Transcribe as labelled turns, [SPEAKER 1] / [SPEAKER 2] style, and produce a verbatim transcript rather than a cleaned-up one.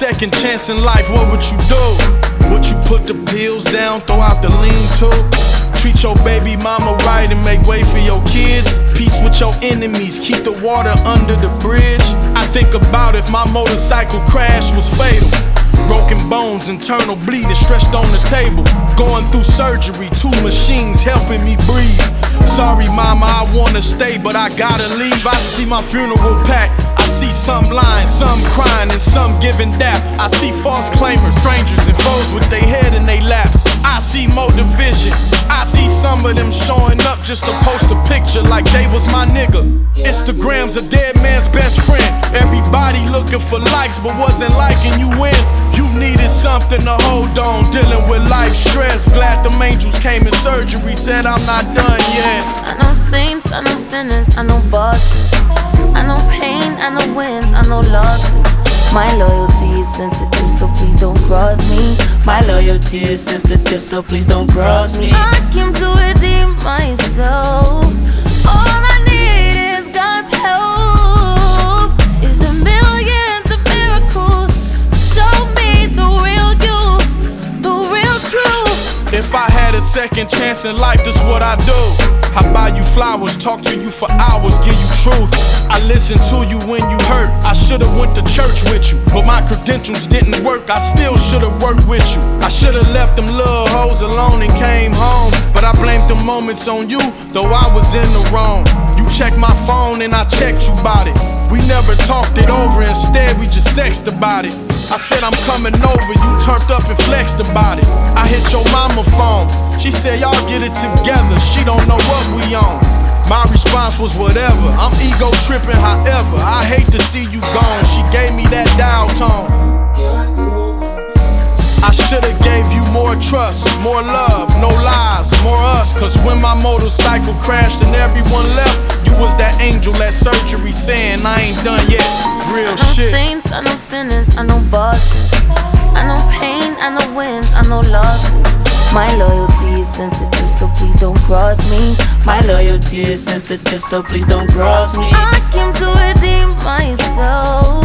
[SPEAKER 1] second chance in life, what would you do? Would you put the pills down, throw out the lean too? Treat your baby mama right and make way for your kids. Peace with your enemies, keep the water under the bridge. I think about if my motorcycle crash was fatal. Broken bones, internal bleeding, stretched on the table. Going through surgery, two machines helping me breathe. Sorry mama, I wanna stay, but I gotta leave. I see my funeral packed. I see some lying, some crying, and some giving dap. I see false claimers, strangers, and foes with their head in their laps. I see more division. I see some of them showing up just to post a picture like they was my nigga. Instagram's a dead man's best friend. Everybody looking for likes, but wasn't liking you when you needed something to hold on. Dealing with life stress. Glad them angels came in surgery, said I'm not done yet.
[SPEAKER 2] I know saints, I know sinners, I know bosses. I know pain, I know wins, I know losses. My loyalty is sensitive, so please don't cross me. My loyalty is sensitive, so please don't cross me. I came to redeem myself. All I need is God's help. Is a million of miracles. Show me the real you, the real truth.
[SPEAKER 1] If I had a second chance in life, this what I do. I buy you flowers, talk to you for hours, give you truth. I listen to you when you hurt. I should've went to church with you, but my credentials didn't work. I still should've worked with you. I should've left them little hoes alone and came home. But I blamed the moments on you, though I was in the wrong. You checked my phone and I checked you about it. We never talked it over, instead we just sexted about it. I said I'm coming over, you turned up and flexed about it. I hit your mama phone, she said y'all get it together, she don't know what we on. My response was whatever, I'm ego tripping however. I hate to see you gone, she gave me that dial tone. I should've gave you more trust, more love, no lies, more us. Cause when my motorcycle crashed and everyone left, you was that angel at surgery saying I ain't done yet. Real
[SPEAKER 2] I know
[SPEAKER 1] shit.
[SPEAKER 2] saints, I know sinners, I know bosses. I know pain, I know wins, I know losses. My loyalty is sensitive, so please don't cross me. My loyalty is sensitive, so please don't cross me. I came to redeem myself.